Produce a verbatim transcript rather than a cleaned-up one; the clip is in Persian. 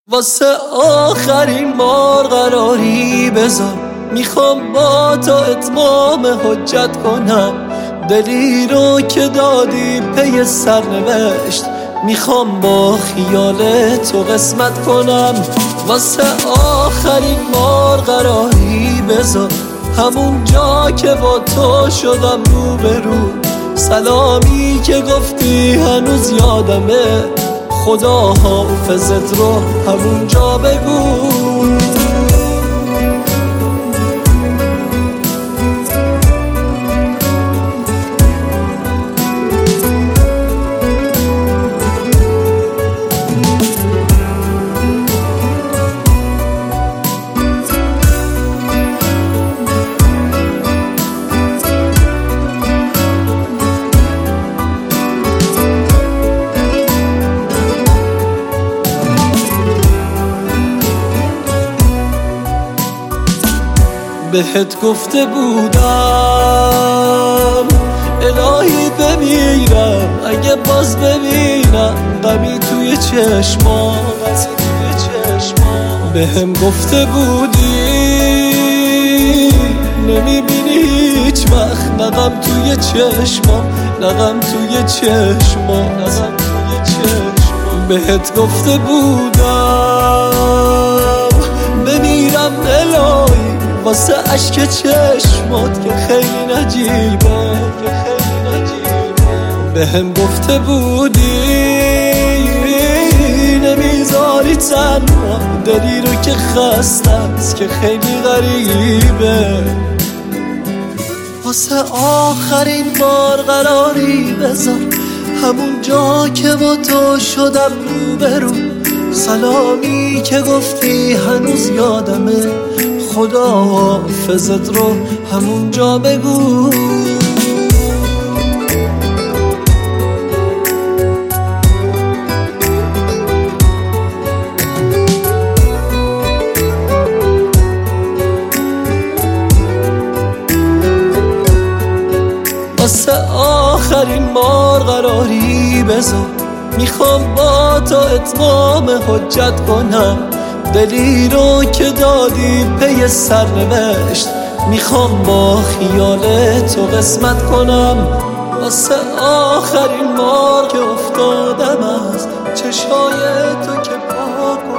واسه آخرین بار قراری بذار، میخوام با تو اتمام حجت کنم. دلی رو که دادی پی سرنوشت، میخوام با خیال تو قسمت کنم. واسه آخرین بار قراری بذار، همون جا که با تو شدم رو به رو. سلامی که گفتی هنوز یادمه، خدا حافظت رو همون جا بگو. بهت گفته بودم الهی بمیرم اگه باز ببینم غمی توی چشمات. بهم گفته بودی نمیبینی هیچ وقت نغم توی چشمام، نغم توی چشمام، نغم توی چشمام. بهت گفته بودم بمیرم الهی واسه عشق چشمات که خیلی نجیبه، که خیلی نجیبه. بهم گفته بودی نمیذاری تنها دلی رو که خسته است که خیلی غریبه. واسه آخرین بار قراری بذار، همون جا که با تو شدم رو به رو. سلامی که گفتی هنوز یادمه، خدا حافظت رو همون جا بگو. واسه آخرین بار قراری بذار، میخوام با تو اتمام حجت کنم. دلی رو که دادی پی سرنوشت، میخوام با خیال تو قسمت کنم. واسه آخرین بار که افتادم از چشای تو که پاک